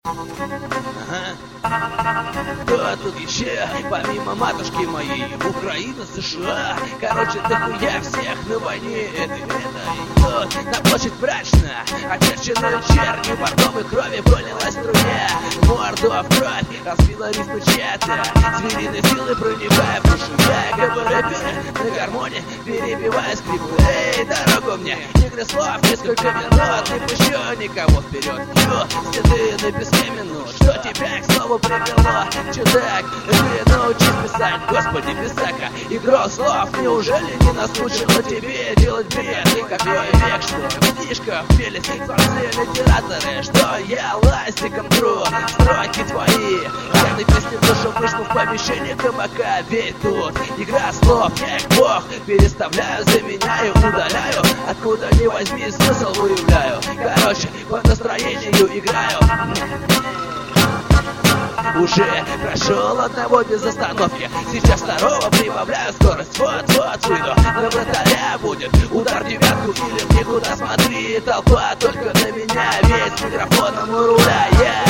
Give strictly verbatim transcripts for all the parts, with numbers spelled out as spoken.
Ага. Кто тут еще, помимо матушки моей? Украина, США. Короче, дохуя всех на войне этой, этой. Тут на площадь мрачно, очерченную чернью бордовой крови пролилась струя. Морду в кровь разбила рифмы чья-то, звериной силы проникая в душу. Я говорю на гармоне, перебивая скрипы. Эй, дорогу мне, игры слов, несколько минут, не пущу никого вперед. Ю, следы на песке минут, что тебя к слову привело? Чудак, ты научись писать, господи, писака. Игрок слов, неужели не наскучило тебе делать бред? Какой век, что в книжках пелись фарсы литераторы, что я ластиком тру строки твои. Каждой песни в душу вышел в помещение кабака. Ведь тут игра слов, я их бог переставляю, заменяю, удаляю. Откуда ни возьми, смысл выявляю. Короче, по настроению играю. Уже прошел одного без остановки, сейчас второго прибавляю скорость. Вот-вот выйду, на вратаря будет удар девятку или в никуда. Смотри, толпа только на меня, весь с микрофоном у руля.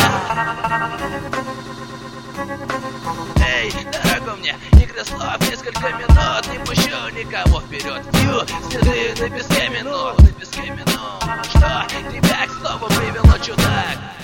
Эй, дорогу мне, игры слов, несколько минут, не пущу никого вперед. Ю, следы на песке минут, на песке минут. Что тебя к слову привело, чудак?